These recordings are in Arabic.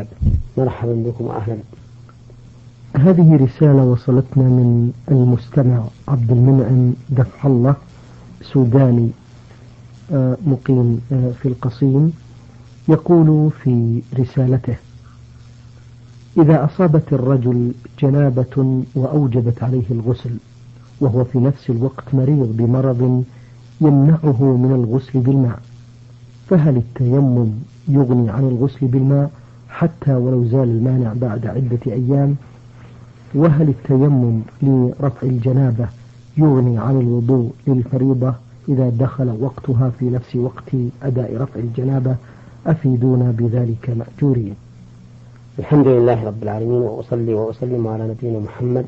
محمد. مرحبا بكم وأهلا. هذه رسالة وصلتنا من المستمع عبد المنعم دفع الله، سوداني مقيم في القصيم. يقول في رسالته: إذا أصابت الرجل جنابة وأوجبت عليه الغسل وهو في نفس الوقت مريض بمرض يمنعه من الغسل بالماء، فهل التيمم يغني عن الغسل بالماء حتى ولو زال المانع بعد عدة أيام؟ وهل التيمم لرفع الجنابة يغني عن الوضوء للفريضة إذا دخل وقتها في نفس وقت أداء رفع الجنابة؟ أفيدونا بذلك مأجورين. الحمد لله رب العالمين، وأصلي وأسلم على نبينا محمد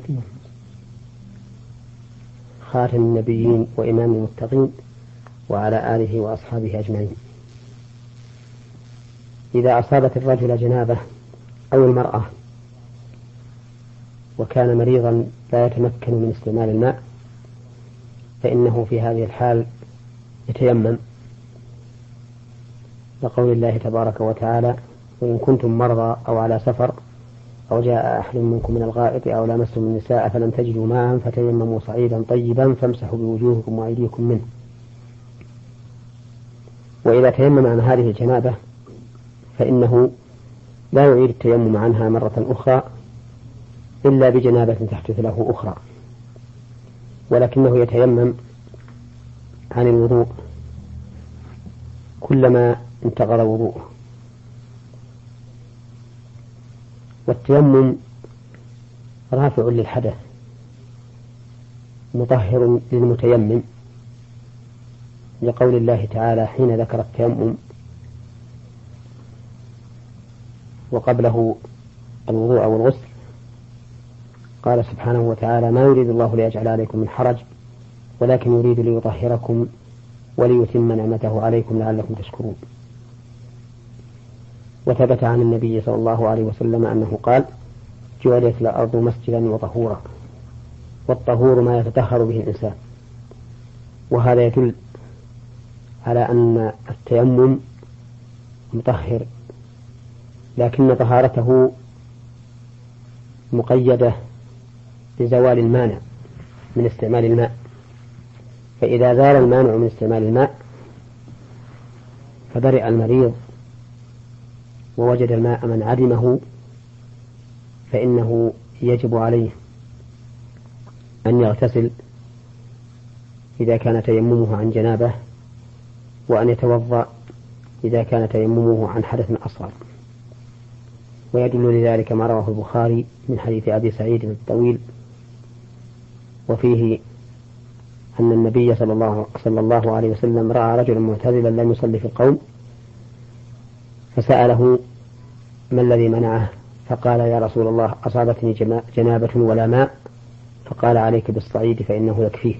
خاتم النبيين وإمام المتقين وعلى آله وأصحابه أجمعين. إذا أصابت الرجل جنابة أو المرأة وكان مريضا لا يتمكن من استعمال الماء، فإنه في هذه الحال يتيمم، لقول الله تبارك وتعالى: وإن كنتم مرضى أو على سفر أو جاء أحد منكم من الغائط أو لامستم النساء فلم تجدوا ماء فتيمموا صعيدا طيبا فامسحوا بوجوهكم وأيديكم منه. وإذا تيمم عن هذه الجنابة فإنه لا يعيد التيمم عنها مرة أخرى إلا بجنابة تحدث له أخرى، ولكنه يتيمم عن الوضوء كلما انتقض وضوءه. والتيمم رافع للحدث مطهر للمتيمم، لقول الله تعالى حين ذكر التيمم وقبله الوضوء والغسل قال سبحانه وتعالى: ما يريد الله ليجعل عليكم من حرج ولكن يريد ليطهركم وليتم نعمته عليكم لعلكم تشكرون. وثبت عن النبي صلى الله عليه وسلم أنه قال: جعلت الأرض مسجدا وطهورا، والطهور ما يتطهر به الإنسان. وهذا يدل على أن التيمم مطهر، لكن طهارته مقيدة بزوال المانع من استعمال الماء، فإذا زال المانع من استعمال الماء فبرئ المريض ووجد الماء من عدمه، فإنه يجب عليه أن يغتسل إذا كان تيممه عن جنابه، وأن يتوضأ إذا كان تيممه عن حدث أصغر. ويدل لذلك ما رواه البخاري من حديث أبي سعيد الطويل، وفيه أن النبي صلى الله عليه وسلم رأى رجلا معتزلا لم يصلي في القوم فسأله: ما الذي منعه؟ فقال: يا رسول الله، أصابتني جنابة ولا ماء. فقال: عليك بالصعيد فإنه يكفيك.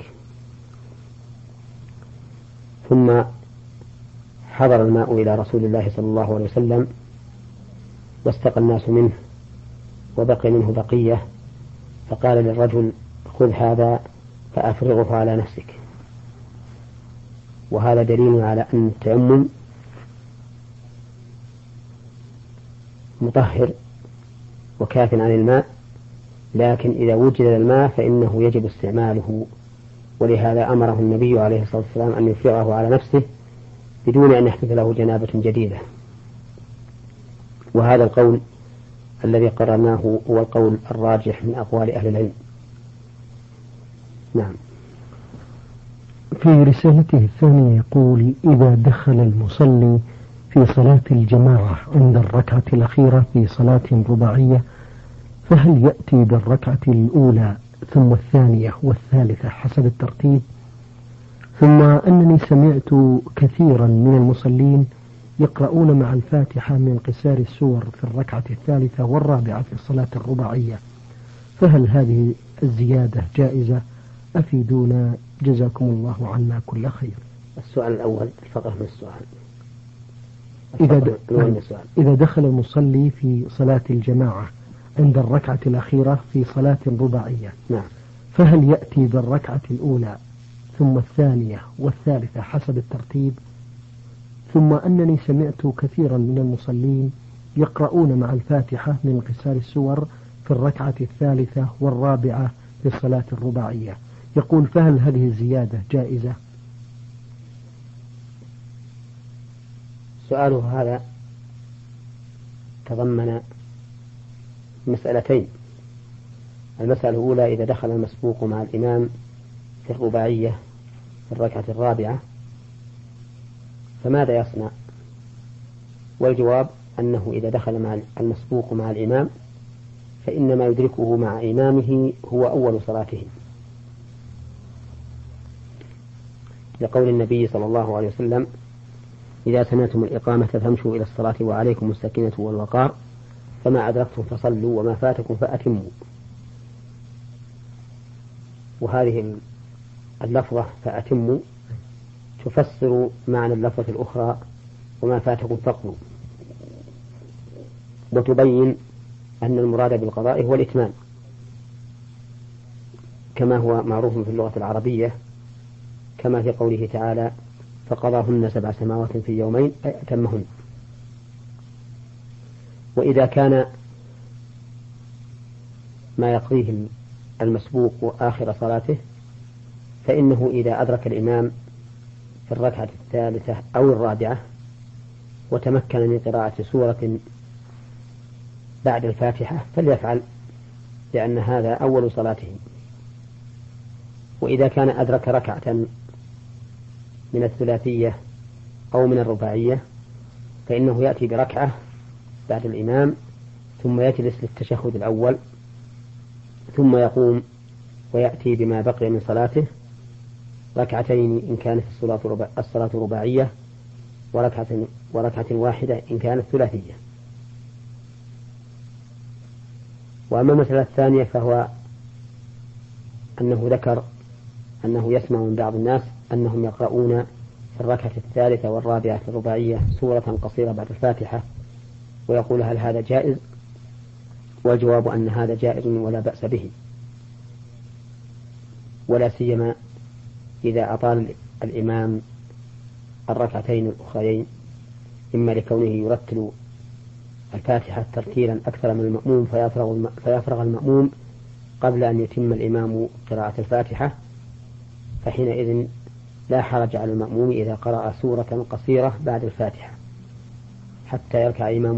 ثم حضر الماء إلى رسول الله صلى الله عليه وسلم واستقى الناس منه وبقي منه بقية، فقال للرجل: خذ هذا فأفرغه على نفسك. وهذا دليل على أن التيمم مطهر وكاف عن الماء، لكن إذا وجد الماء فإنه يجب استعماله، ولهذا أمره النبي عليه الصلاة والسلام أن يفرغه على نفسه بدون أن يحدث له جنابة جديدة. وهذا القول الذي قررناه هو القول الراجح من أقوال أهل العلم. نعم. في رسالته الثانية يقول: إذا دخل المصلي في صلاة الجماعة عند الركعة الأخيرة في صلاة رباعية، فهل يأتي بالركعة الأولى ثم الثانية والثالثة حسب الترتيب؟ ثم أنني سمعت كثيرا من المصلين يقرؤون مع الفاتحة من قصار السور في الركعة الثالثة والرابعة في الصلاة الرباعية، فهل هذه الزيادة جائزة؟ أفيدونا جزاكم الله عنا كل خير. السؤال الأول الفقرة من السؤال. إذا دخل المصلي في صلاة الجماعة عند الركعة الأخيرة في صلاة رباعية، نعم، فهل يأتي بالركعة الأولى ثم الثانية والثالثة حسب الترتيب؟ ثم أنني سمعت كثيرا من المصلين يقرؤون مع الفاتحة من قصار السور في الركعة الثالثة والرابعة في الصلاة الرباعية. يقول فهل هذه الزيادة جائزة؟ سؤاله هذا تضمن مسألتين. المسألة الأولى: إذا دخل المسبوق مع الإمام في الرباعية في الركعة الرابعة فماذا يصنع؟ والجواب أنه إذا دخل مع المسبوق مع الإمام فإنما يدركه مع إمامه هو أول صلاته، لقول النبي صلى الله عليه وسلم: إذا سمعتم الإقامة فامشوا إلى الصلاة وعليكم السكينة والوقار، فما أدركتم فصلوا وما فاتكم فأتموا. وهذه اللفظة فأتموا تفسر معنى اللفظة الأخرى: وما فاتكم فقضوا، وتبين أن المراد بالقضاء هو الإتمام، كما هو معروف في اللغة العربية، كما في قوله تعالى: فقضاهن 7 سماوات في يومين أي أتمهن. وإذا كان ما يقضيه المسبوق آخر صلاته فإنه إذا أدرك الإمام في الركعة الثالثة أو الرابعة وتمكن من قراءة سورة بعد الفاتحة فليفعل، لأن هذا أول صلاته. وإذا كان أدرك ركعة من الثلاثية أو من الرباعية فإنه يأتي بركعة بعد الإمام ثم يجلس للتشهد الأول ثم يقوم ويأتي بما بقي من صلاته، ركعتين إن كانت الصلاة رباعية وركعة واحدة إن كانت ثلاثية. وأما المسألة الثانية فهو أنه ذكر أنه يسمع من بعض الناس أنهم يقرؤون في الركعة الثالثة والرابعة في الرباعية سورة قصيرة بعد الفاتحة، ويقول: هل هذا جائز؟ والجواب أن هذا جائز ولا بأس به، ولا سيما إذا أطال الإمام الركعتين الأخرين، إما لكونه يرتل الفاتحة ترتيلا أكثر من المأموم فيفرغ المأموم قبل أن يتم الإمام قراءة الفاتحة، فحينئذ لا حرج على المأموم إذا قرأ سورة قصيرة بعد الفاتحة حتى يركع إمامه.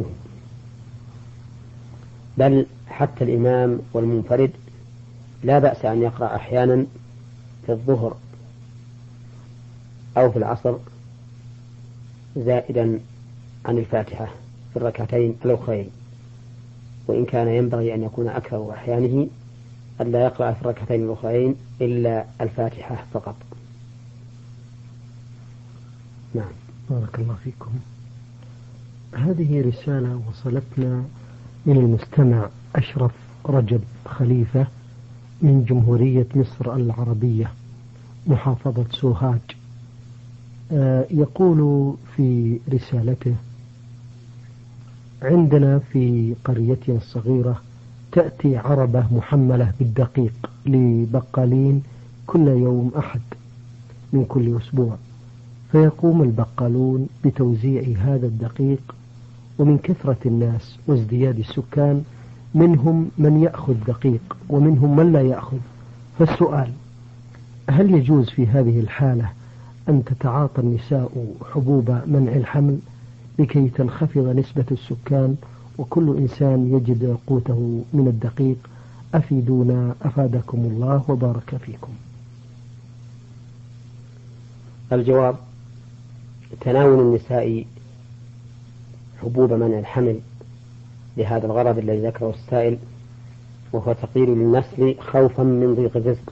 بل حتى الإمام والمنفرد لا بأس أن يقرأ أحيانا في الظهر أو في العصر زائدا عن الفاتحة في الركعتين الأخرين، وإن كان ينبغي أن يكون أكثر أحيانه ألا يقرأ في الركعتين الأخرين إلا الفاتحة فقط. نعم. بارك الله فيكم. هذه رسالة وصلتنا من المستمع أشرف رجب خليفة من جمهورية مصر العربية محافظة سوهاج. يقول في رسالته: عندنا في قريتنا الصغيرة تأتي عربة محملة بالدقيق لبقالين كل يوم أحد من كل أسبوع، فيقوم البقالون بتوزيع هذا الدقيق، ومن كثرة الناس وازدياد السكان منهم من يأخذ دقيق ومنهم من لا يأخذ. فالسؤال: هل يجوز في هذه الحالة أن تتعاطى النساء حبوب منع الحمل لكي تنخفض نسبة السكان وكل إنسان يجد قوته من الدقيق؟ أفيدونا أفادكم الله وبارك فيكم. الجواب: تناول النساء حبوب منع الحمل لهذا الغرض الذي ذكره السائل، وهو تقليل للنسل خوفا من ضيق الرزق،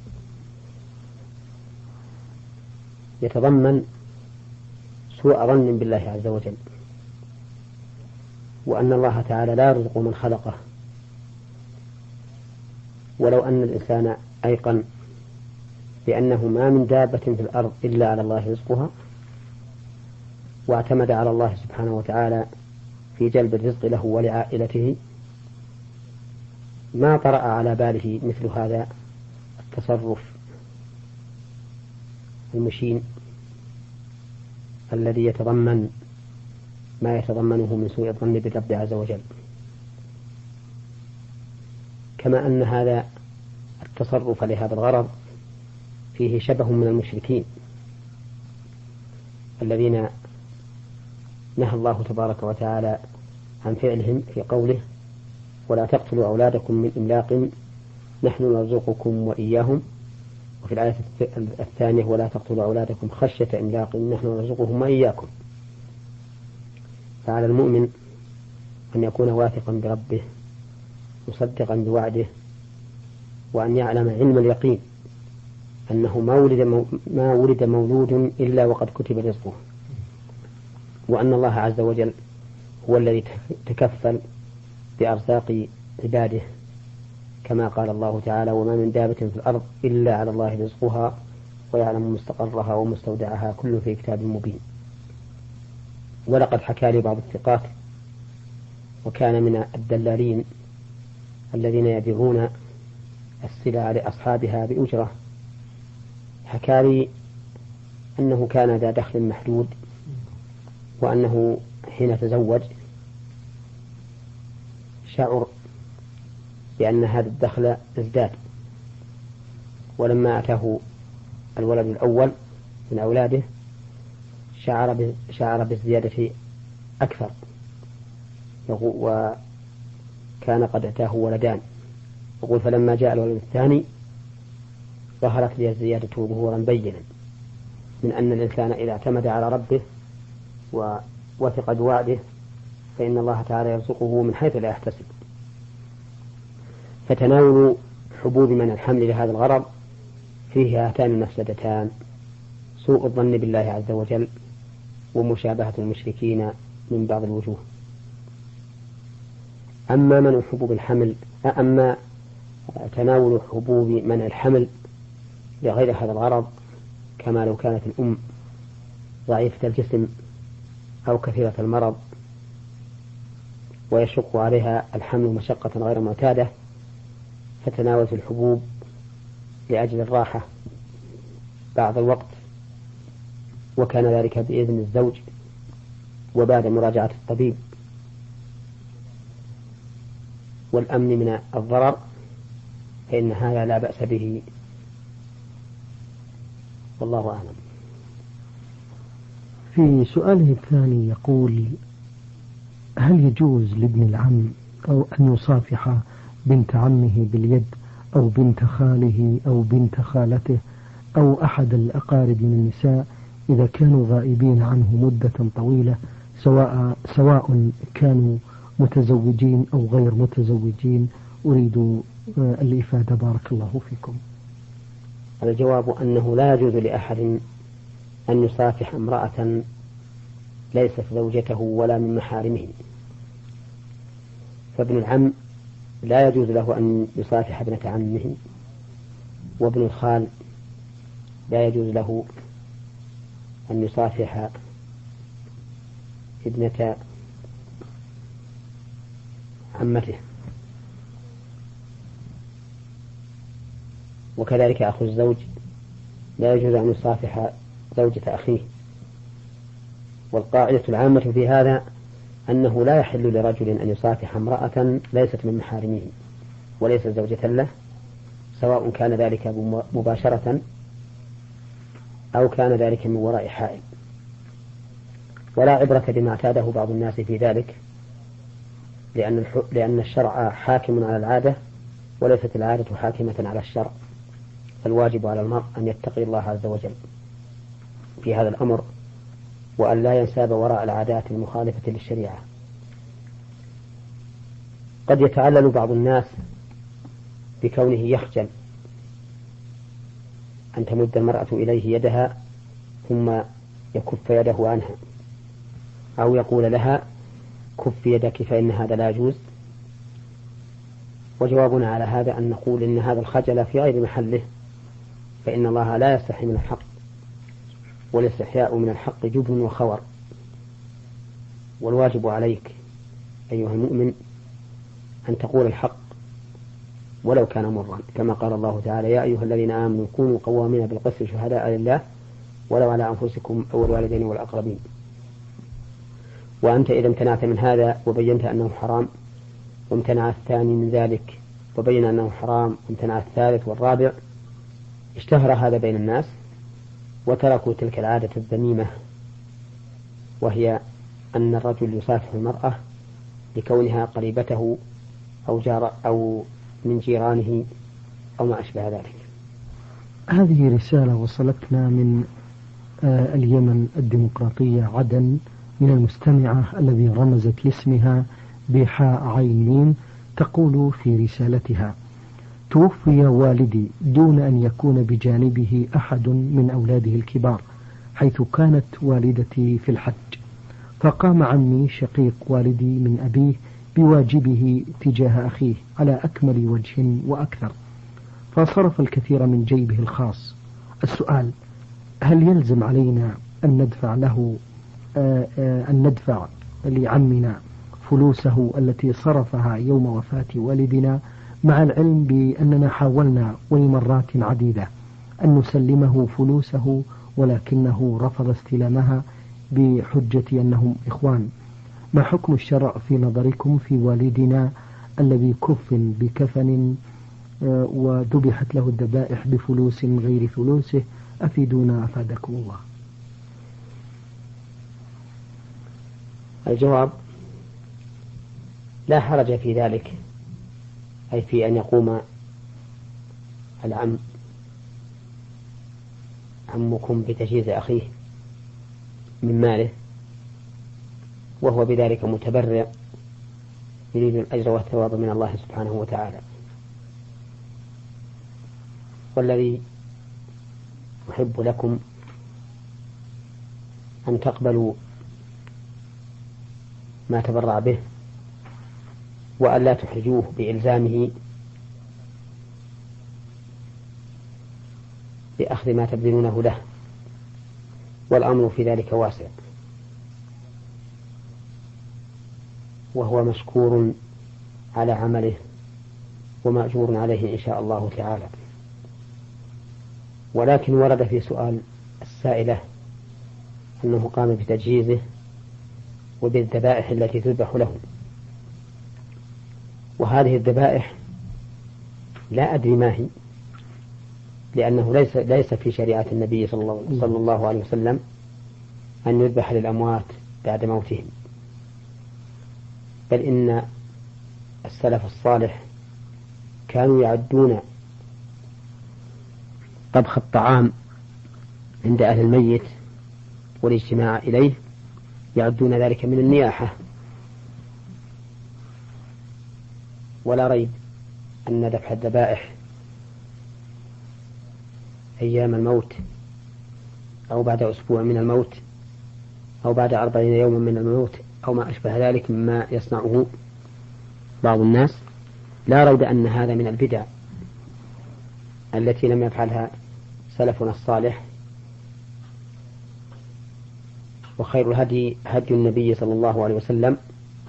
يتضمن سوء ظن بالله عز وجل، وأن الله تعالى لا يرزق من خلقه. ولو أن الإنسان أيقن بأنه ما من دابة في الأرض إلا على الله رزقها، واعتمد على الله سبحانه وتعالى في جلب الرزق له ولعائلته، ما طرأ على باله مثل هذا التصرف المشين الذي يتضمن ما يتضمنه من سوء الظن بالرب عز وجل. كما أن هذا التصرف لهذا الغرض فيه شبه من المشركين الذين نهى الله تبارك وتعالى عن فعلهم في قوله ولا تقتلوا أولادكم من إملاق نحن نرزقكم وإياهم، وفي الآية الثانية ولا تقتلوا أولادكم خشية إملاق نحن نرزقهم وإياكم. فعلى المؤمن أن يكون واثقا بربه مصدقا بوعده، وأن يعلم علم اليقين أنه ما ولد مولود إلا وقد كتب رزقه، وأن الله عز وجل هو الذي تكفل بأرزاق عباده، كما قال الله تعالى وما من دابة في الأرض إلا على الله رزقها ويعلم مستقرها ومستودعها كل في كتاب مبين. ولقد حكى لي بعض الثقات وكان من الدلالين الذين يبيعون السلع لأصحابها بأجرة، حكى لي أنه كان ذا دخل محدود، وأنه حين تزوج شعر بأن هذا الدخل ازداد، ولما أتاه الولد الأول من أولاده شعر بالزيادة أكثر، وكان قد أتاه ولدان. يقول فلما جاء الولد الثاني ظهرت لي الزيادة ظهورا بينا من أن الإنسان إذا اعتمد على ربه ووثق بوعده فإن الله تعالى يرزقه من حيث لا يحتسب. فتناول حبوب من الحمل لهذا الغرض فيه هاتان المفسدتان: سوء الظن بالله عز وجل ومشابهة المشركين من بعض الوجوه. أما منع حبوب الحمل أما تناول حبوب منع الحمل لغير هذا الغرض، كما لو كانت الأم ضعيفة الجسم أو كثيرة المرض ويشق عليها الحمل مشقة غير معتادة، فتناولت الحبوب لأجل الراحة بعض الوقت، وكان ذلك بإذن الزوج وبعد مراجعة الطبيب والأمن من الضرر، فإن هذا لا بأس به، والله أعلم. في سؤاله الثاني يقول: هل يجوز لابن العم أو أن يصافح بنت عمه باليد أو بنت خاله أو بنت خالته أو أحد الأقارب من النساء إذا كانوا غائبين عنه مدة طويلة، سواء كانوا متزوجين أو غير متزوجين؟ أريد الإفادة بارك الله فيكم. الجواب أنه لا يجوز لأحد أن يصافح امرأة ليست زوجته ولا من محارمه، فابن العم لا يجوز له أن يصافح ابنة عمه، وابن الخال لا يجوز له أن يصافح ابنة عمته، وكذلك أخو الزوج لا يجوز أن يصافح زوجة أخيه. والقاعدة العامة في هذا أنه لا يحل لرجل أن يصافح امرأة ليست من محارمه وليست زوجة له، سواء كان ذلك مباشرة أو كان ذلك من وراء حائل. ولا عبرة بما اعتاده بعض الناس في ذلك، لأن الشرع حاكم على العادة وليست العادة حاكمة على الشرع، فالواجب على المرء أن يتقي الله عز وجل في هذا الأمر، وأن لا ينساب وراء العادات المخالفة للشريعة. قد يتعلل بعض الناس بكونه يخجل أن تمد المرأة إليه يدها ثم يكف يده عنها، أو يقول لها كف يدك فإن هذا لا يجوز. وجوابنا على هذا أن نقول إن هذا الخجل في غير محله، فإن الله لا يستحي من الحق، والاستحياء من الحق جبن وخور. والواجب عليك أيها المؤمن أن تقول الحق ولو كان مرا، كما قال الله تعالى: يا أيها الذين آمنوا كونوا قوامين بالقسط شهداء لله ولو على أنفسكم أو الوالدين والأقربين. وأنت إذا امتنعت من هذا وبينت أنه حرام، وامتنع الثاني من ذلك وبين أنه حرام، وامتنع الثالث والرابع، اشتهر هذا بين الناس وتركوا تلك العادة الذميمة، وهي أن الرجل يصافح المرأة لكونها قريبته أو من جيرانه أو ما أشبه ذلك. هذه رسالة وصلتنا من اليمن الديمقراطية عدن، من المستمعة الذي رمزت لاسمها بحاء عين ميم، تقول في رسالتها: توفي والدي دون أن يكون بجانبه أحد من أولاده الكبار، حيث كانت والدتي في الحج، فقام عمي شقيق والدي من أبيه بواجبه تجاه أخيه على أكمل وجه وأكثر، فصرف الكثير من جيبه الخاص. السؤال: هل يلزم علينا أن ندفع لعمنا فلوسه التي صرفها يوم وفاة والدنا، مع العلم بأننا حاولنا ولمرات عديدة أن نسلمه فلوسه ولكنه رفض استلامها بحجة أنهم إخوان؟ ما حكم الشرع في نظركم في والدنا الذي كفن بكفن وذبحت له الذبائح بفلوس غير فلوسه؟ أفيدونا أفادكم الله. الجواب: لا حرج في ذلك، أي في أن يقوم عمكم بتجهيز أخيه من ماله وهو بذلك متبرع يريد الأجر والثواب من الله سبحانه وتعالى. والذي أحب لكم أن تقبلوا ما تبرع به، وأن لا تحرجوه بإلزامه بأخذ ما تبذلونه له، والأمر في ذلك واسع، وهو مشكور على عمله ومأجور عليه إن شاء الله تعالى. ولكن ورد في سؤال السائلة أنه قام بتجهيزه وبالذبائح التي تذبح له، وهذه الذبائح لا أدري ما هي، لأنه ليس في شريعة النبي صلى الله عليه وسلم أن يذبح للأموات بعد موتهم، بل إن السلف الصالح كانوا يعدون طبخ الطعام عند أهل الميت والاجتماع إليه، يعدون ذلك من النياحة. ولا ريب أن ذبح الذبائح أيام الموت أو بعد أسبوع من الموت أو بعد 40 يوما من الموت أو ما أشبه ذلك مما يصنعه بعض الناس، لا ريب أن هذا من البدع التي لم يفعلها سلفنا الصالح. وخير الهدي هدي النبي صلى الله عليه وسلم،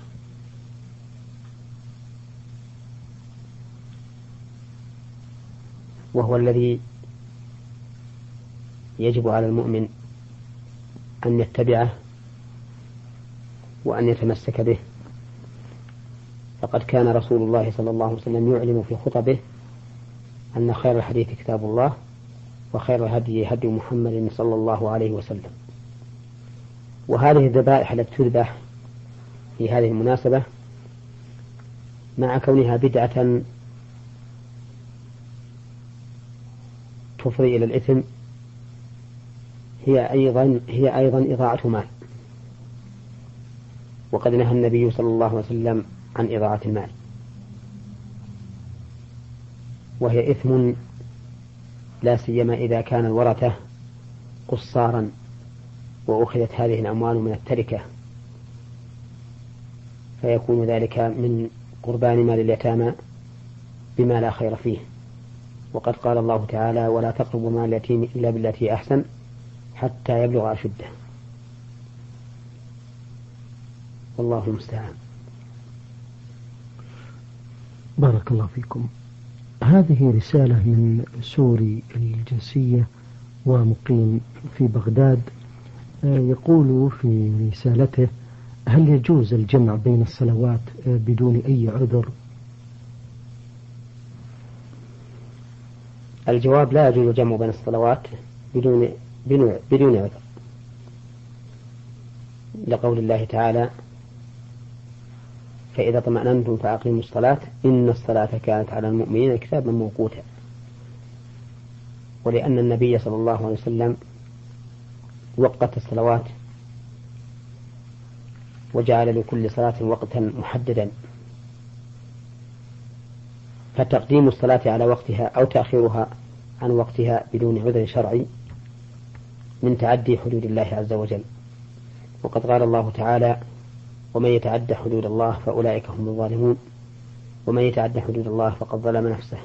وهو الذي يجب على المؤمن أن يتبعه وأن يتمسك به. فقد كان رسول الله صلى الله عليه وسلم يعلم في خطبه أن خير الحديث كتاب الله وخير الهدي هدي محمد صلى الله عليه وسلم. وهذه الذبائح التي تذبح في هذه المناسبة مع كونها بدعة تفضي إلى الإثم هي أيضا إضاعة مال، وقد نهى النبي صلى الله عليه وسلم عن إضاعة المال، وهي إثم لا سيما إذا كان الورثة قصارا وأخذت هذه الأموال من التركة، فيكون ذلك من قربان مال اليتامى بما لا خير فيه. وقد قال الله تعالى: ولا تقربوا مال اليتيم إلا بالتي أحسن حتى يبلغ أشده. والله المستعان. بارك الله فيكم. هذه رسالة من سوري الجنسية ومقيم في بغداد، يقول في رسالته: هل يجوز الجمع بين الصلوات بدون أي عذر؟ الجواب: لا يجوز الجمع بين الصلوات بدون عذر، لقول الله تعالى: فإذا طمأننتم فأقيموا الصلاة إن الصلاة كانت على المؤمنين كتابا موقوتا. ولأن النبي صلى الله عليه وسلم وقت الصلوات وجعل لكل صلاة وقتا محددا، فتقديم الصلاة على وقتها أو تأخيرها عن وقتها بدون عذر شرعي من تعدي حدود الله عز وجل. وقد قال الله تعالى: ومن يتعد حدود الله فأولئك هم الظالمون، ومن يتعد حدود الله فقد ظلم نفسه.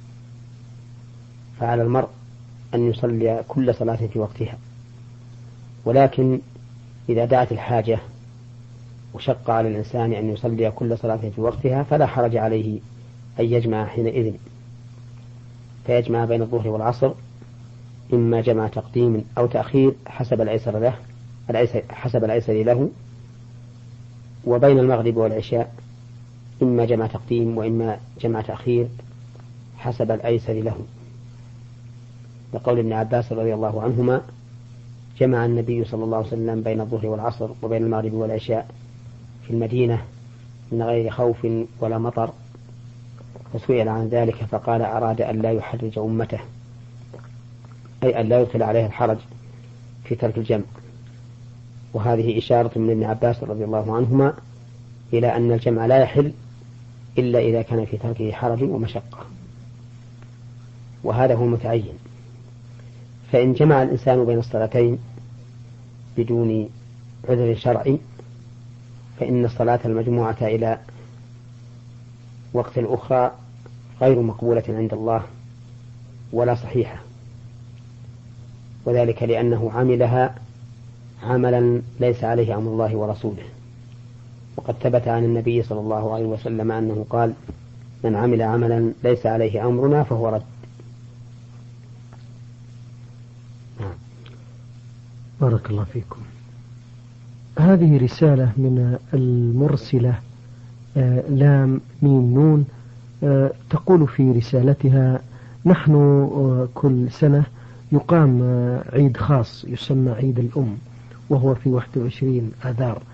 فعلى المرء أن يصلي كل صلاة في وقتها، ولكن إذا دعت الحاجة وشق على الإنسان أن يصلي كل صلاة في وقتها فلا حرج عليه أن يجمع حينئذ، فيجمع بين الظهر والعصر، إما جمع تقديم أو تأخير حسب الأيسر له، وبين المغرب والعشاء إما جمع تقديم وإما جمع تأخير حسب الأيسر له، لقول ابن عباس رضي الله عنهما: جمع النبي صلى الله عليه وسلم بين الظهر والعصر وبين المغرب والعشاء في المدينة من غير خوف ولا مطر، فسئل عن ذلك فقال: أراد أن لا يحرج أمته، أي أن لا يدخل عليه الحرج في ترك الجمع. وهذه إشارة من ابن عباس رضي الله عنهما إلى أن الجمع لا يحل إلا إذا كان في تركه حرج ومشقة، وهذا هو متعين. فإن جمع الإنسان بين الصلاتين بدون عذر شرعي فإن الصلاة المجموعة إلى وقت الأخرى غير مقبولة عند الله ولا صحيحة، وذلك لأنه عملها عملا ليس عليه أمر الله ورسوله. وقد ثبت عن النبي صلى الله عليه وسلم أنه قال: من عمل عملا ليس عليه أمرنا فهو رد. بارك الله فيكم. هذه رسالة من المرسلة لام ميم نون، تقول في رسالتها: نحن كل سنة يقام عيد خاص يسمى عيد الأم، وهو في 21 آذار،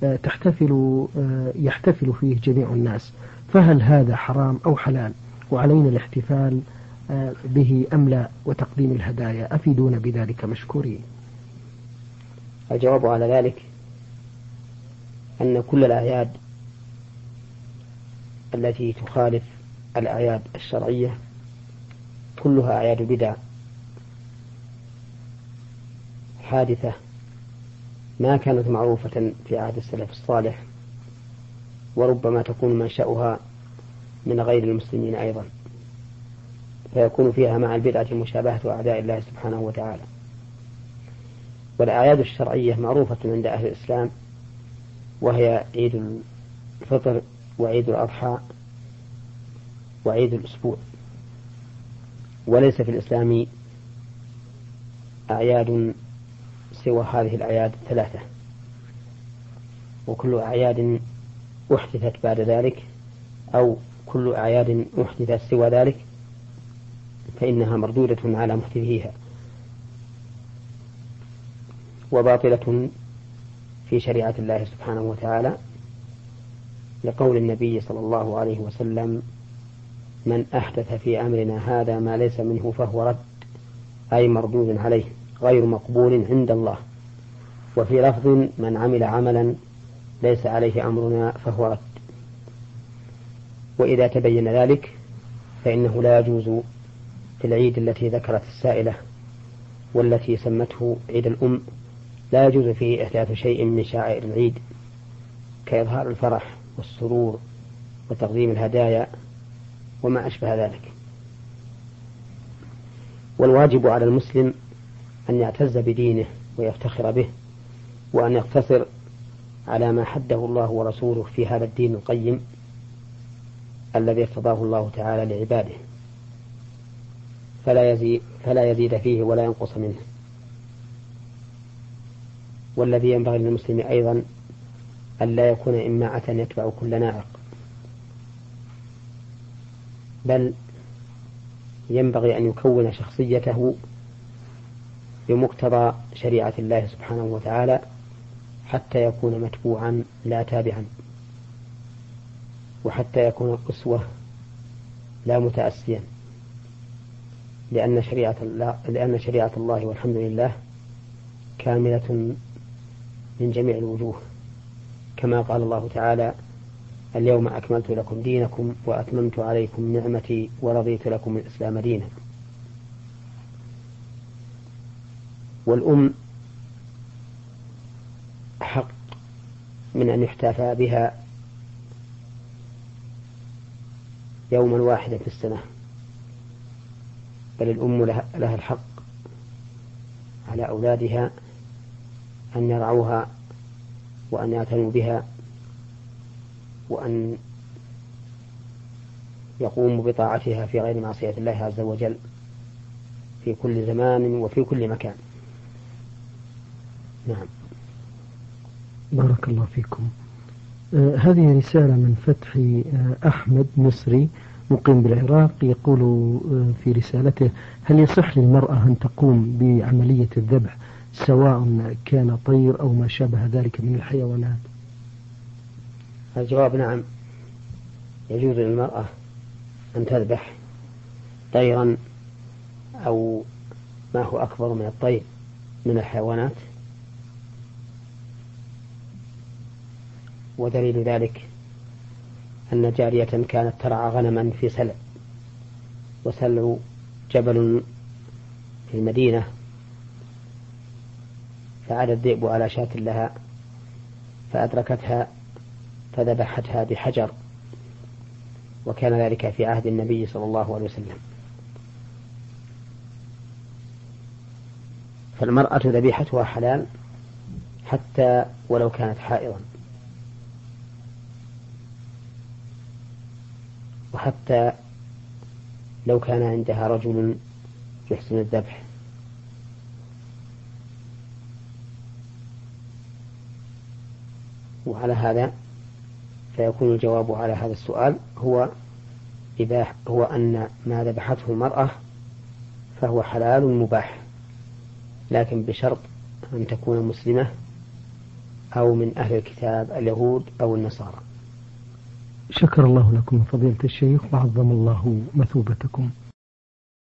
يحتفل فيه جميع الناس، فهل هذا حرام أو حلال؟ وعلينا الاحتفال به أم لا؟ وتقديم الهدايا، أفيدونا بذلك مشكورين. الجواب على ذلك أن كل الأعياد التي تخالف الأعياد الشرعية كلها أعياد بدع حادثة ما كانت معروفة في عهد السلف الصالح، وربما تكون منشأها من غير المسلمين أيضا، فيكون فيها مع البدعة مشابهة أعداء الله سبحانه وتعالى. والأعياد الشرعية معروفة عند أهل الإسلام، وهي عيد الفطر وعيد الأضحى وعيد الأسبوع، وليس في الإسلام أعياد سوى هذه الأعياد الثلاثة، وكل أعياد أحدثت بعد ذلك أو كل أعياد أحدثت سوى ذلك فإنها مردودة على محدثيها وباطلة في شريعة الله سبحانه وتعالى، لقول النبي صلى الله عليه وسلم: من أحدث في أمرنا هذا ما ليس منه فهو رد، أي مردود عليه غير مقبول عند الله. وفي لفظ: من عمل عملا ليس عليه أمرنا فهو رد. وإذا تبين ذلك فإنه لا يجوز في العيد التي ذكرت السائلة والتي سمته عيد الأم، لا يجوز فيه إحداث شيء من شعائر العيد كإظهار الفرح والسرور وتقديم الهدايا وما أشبه ذلك. والواجب على المسلم أن يعتز بدينه ويفتخر به، وأن يقتصر على ما حده الله ورسوله في هذا الدين القيم الذي ارتضاه الله تعالى لعباده، فلا يزيد فيه ولا ينقص منه. والذي ينبغي للمسلم أيضا ألا يكون إماعة يتبع كل ناعق، بل ينبغي أن يكون شخصيته بمقتضى شريعة الله سبحانه وتعالى حتى يكون متبوعا لا تابعا، وحتى يكون أسوة لا متأسيا، لأن شريعة الله والحمد لله كاملة من جميع الوجوه، كما قال الله تعالى: اليوم أكملت لكم دينكم وأتممت عليكم نعمتي ورضيت لكم الإسلام دينا. والأم حق من أن يحتفى بها يوما واحدا في السنة، بل الأم لها الحق على أولادها أن يرعوها وأن يعتنوا بها وأن يقوموا بطاعتها في غير معصية الله عز وجل في كل زمان وفي كل مكان. نعم. بارك الله فيكم. هذه رسالة من فتحي أحمد مصري مقيم بالعراق، يقول في رسالته: هل يصح للمرأة أن تقوم بعملية الذبح سواء كان طير أو ما شابه ذلك من الحيوانات؟ الجواب نعم، يجوز للمرأة أن تذبح طيرا أو ما هو أكبر من الطير من الحيوانات، ودليل ذلك أن جارية كانت ترعى غنما في سلع، وسلع جبل في المدينة، فعاد الذئب على شاة لها فأدركتها فذبحتها بحجر، وكان ذلك في عهد النبي صلى الله عليه وسلم. فالمرأة ذبيحتها حلال حتى ولو كانت حائضا، وحتى لو كان عندها رجل يحسن الذبح. وعلى هذا فيكون الجواب على هذا السؤال هو أن ما ذبحته المرأة فهو حلال مباح، لكن بشرط أن تكون مسلمة أو من أهل الكتاب اليهود أو النصارى. شكر الله لكم فضيلة الشيخ وعظم الله مثوبتكم.